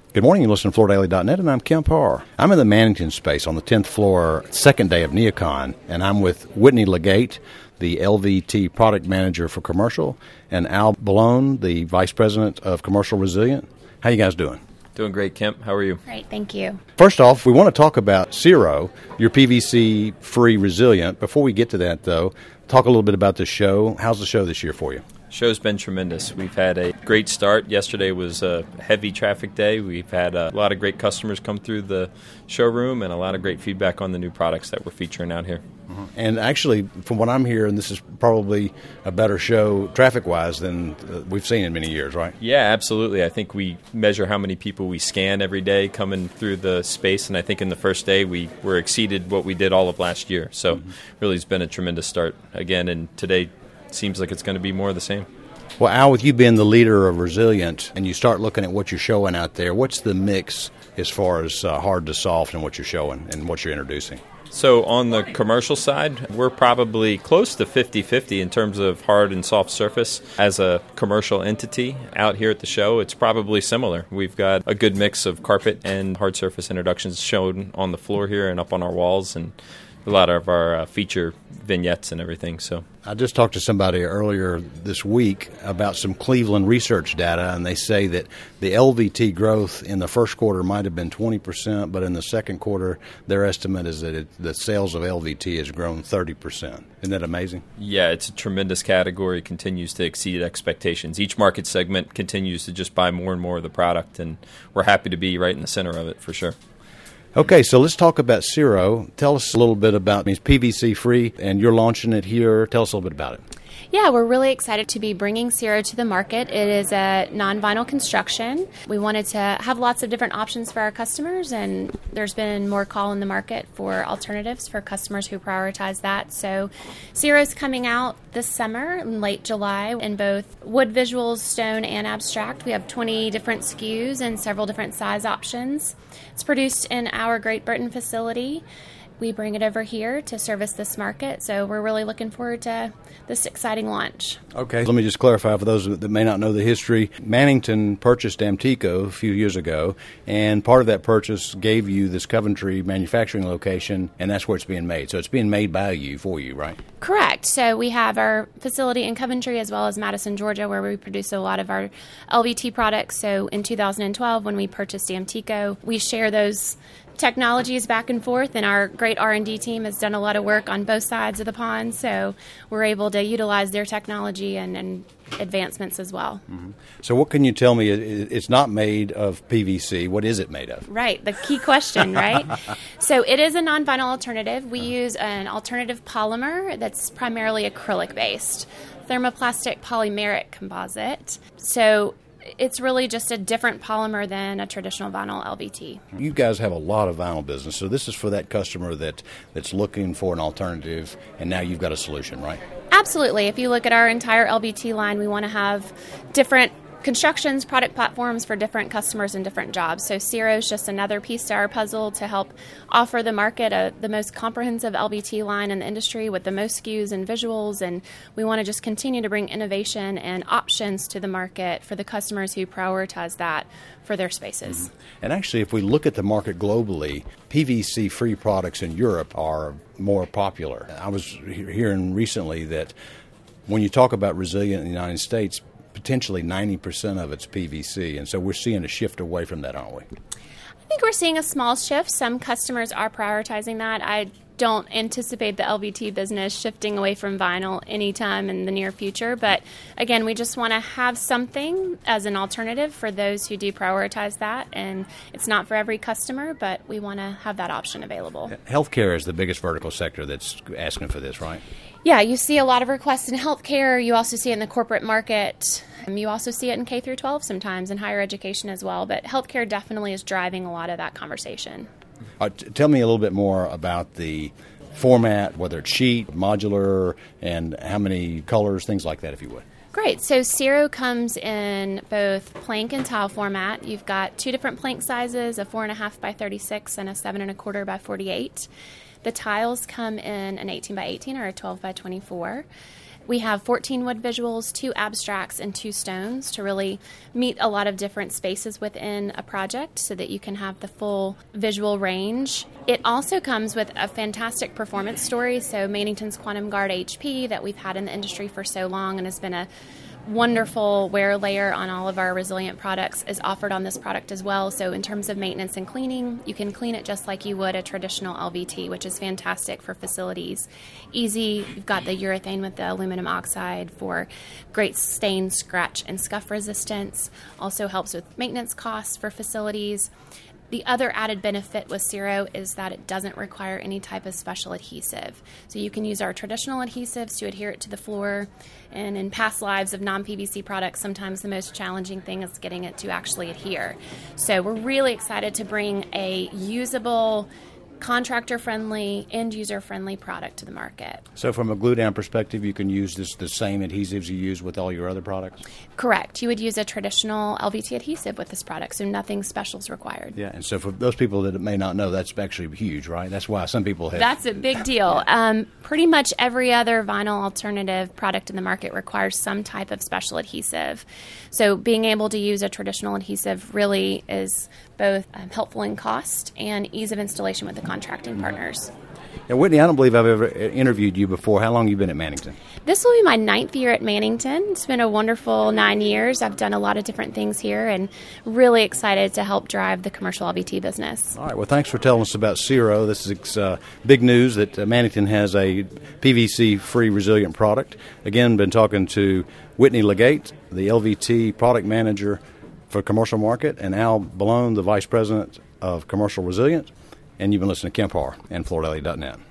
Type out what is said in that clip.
Good morning. You listen to FloorDaily.net, and I'm Kemp Harr. I'm in the Mannington space on the 10th floor, second day of NeoCon, and I'm with Whitney Legate, the LVT product manager for commercial, and Al Ballone, the vice president of commercial resilient. How you guys doing? Doing great, Kemp. How are you? Great, thank you. First off, we want to talk about Ciro, your PVC-free resilient. Before we get to that, though, talk a little bit about the show. How's the show this year for you? Show's been tremendous. We've had a great start. Yesterday was a heavy traffic day. We've had a lot of great customers come through the showroom and a lot of great feedback on the new products that we're featuring out here. And actually, from what I'm hearing, this is probably a better show traffic-wise than we've seen in many years, right? Yeah, absolutely. I think we measure how many people we scan every day coming through the space, and I think in the first day we were exceeded what we did all of last year. So really it's been a tremendous start again, and today seems like it's going to be more of the same. Well, Al, with you being the leader of Resilient, and you start looking at what you're showing out there, what's the mix as far as hard to soft and what you're showing and what you're introducing? So on the commercial side, we're probably close to 50-50 in terms of hard and soft surface. As a commercial entity out here at the show, it's probably similar. We've got a good mix of carpet and hard surface introductions shown on the floor here and up on our walls, and a lot of our feature vignettes and everything. So I just talked to somebody earlier this week about some Cleveland research data, and they say that the LVT growth in the first quarter might have been 20%, but in the second quarter, their estimate is that the sales of LVT has grown 30%. Isn't that amazing? Yeah, it's a tremendous category, continues to exceed expectations. Each market segment continues to just buy more and more of the product, and we're happy to be right in the center of it for sure. Okay, so let's talk about Ciro. Tell us a little bit about it. It's PVC-free, and you're launching it here. Tell us a little bit about it. Yeah, we're really excited to be bringing Ciro to the market. It is a non-vinyl construction. We wanted to have lots of different options for our customers, and there's been more call in the market for alternatives for customers who prioritize that. So Ciro's coming out this summer in late July in both wood visuals, stone, and abstract. We have 20 different SKUs and several different size options. It's produced in our Great Britain facility. We bring it over here to service this market, so we're really looking forward to this exciting launch. Okay, let me just clarify for those that may not know the history. Mannington purchased Amtico a few years ago, and part of that purchase gave you this Coventry manufacturing location, and that's where it's being made. So it's being made by you, for you, right? Correct. So we have our facility in Coventry as well as Madison, Georgia, where we produce a lot of our LVT products. So in 2012, when we purchased Amtico, we share those technologies back and forth, and our great R&D team has done a lot of work on both sides of the pond, so we're able to utilize their technology and advancements as well. Mm-hmm. So what can you tell me? It's not made of PVC. What is it made of? Right, the key question, right? So it is a non-vinyl alternative. We use an alternative polymer that's primarily acrylic-based, thermoplastic polymeric composite. So it's really just a different polymer than a traditional vinyl LVT. You guys have a lot of vinyl business, so this is for that customer that's looking for an alternative, and now you've got a solution, right? Absolutely. If you look at our entire LVT line, we want to have different constructions, product platforms for different customers and different jobs. So Ciro is just another piece to our puzzle to help offer the market the most comprehensive LVT line in the industry with the most SKUs and visuals, and we want to just continue to bring innovation and options to the market for the customers who prioritize that for their spaces. Mm-hmm. And actually, if we look at the market globally, PVC-free products in Europe are more popular. I was hearing recently that when you talk about resilient in the United States, potentially 90% of it's PVC, and so we're seeing a shift away from that, aren't we? I think we're seeing a small shift. Some customers are prioritizing that. I don't anticipate the LVT business shifting away from vinyl anytime in the near future, but again, we just want to have something as an alternative for those who do prioritize that, and it's not for every customer, but we want to have that option available. Healthcare is the biggest vertical sector that's asking for this, right? Yeah, you see a lot of requests in healthcare. You also see it in the corporate market. You also see it in K through 12 sometimes, in higher education as well. But healthcare definitely is driving a lot of that conversation. Tell me a little bit more about the format, whether it's sheet, modular, and how many colors, things like that, if you would. Great. So Ciro comes in both plank and tile format. You've got two different plank sizes, a 4.5 by 36 and a 7.25 by 48. The tiles come in an 18 by 18 or a 12 by 24. We have 14 wood visuals, 2 abstracts, and 2 stones to really meet a lot of different spaces within a project so that you can have the full visual range. It also comes with a fantastic performance story. So Mannington's Quantum Guard HP that we've had in the industry for so long and has been a wonderful wear layer on all of our Resilient products is offered on this product as well. So in terms of maintenance and cleaning, you can clean it just like you would a traditional LVT, which is fantastic for facilities. Easy. You've got the urethane with the aluminum oxide for great stain, scratch, and scuff resistance. Also helps with maintenance costs for facilities. The other added benefit with Ciro is that it doesn't require any type of special adhesive. So you can use our traditional adhesives to adhere it to the floor. And in past lives of non-PVC products, sometimes the most challenging thing is getting it to actually adhere. So we're really excited to bring a usable, contractor-friendly, end-user-friendly product to the market. So from a glue-down perspective, you can use the same adhesives you use with all your other products? Correct. You would use a traditional LVT adhesive with this product, so nothing special is required. Yeah, and so for those people that may not know, that's actually huge, right? That's why some people have... That's a big deal. Pretty much every other vinyl alternative product in the market requires some type of special adhesive. So being able to use a traditional adhesive really is both helpful in cost and ease of installation with the contracting partners. Now, Whitney, I don't believe I've ever interviewed you before. How long have you been at Mannington? This will be my 9th year at Mannington. It's been a wonderful 9 years. I've done a lot of different things here and really excited to help drive the commercial LVT business. All right. Well, thanks for telling us about Ciro. This is big news that Mannington has a PVC-free resilient product. Again, been talking to Whitney Legate, the LVT product manager for commercial market, and Al Ballone, the vice president of commercial resilient. And you've been listening to Kemp Harr and FloorDaily.net.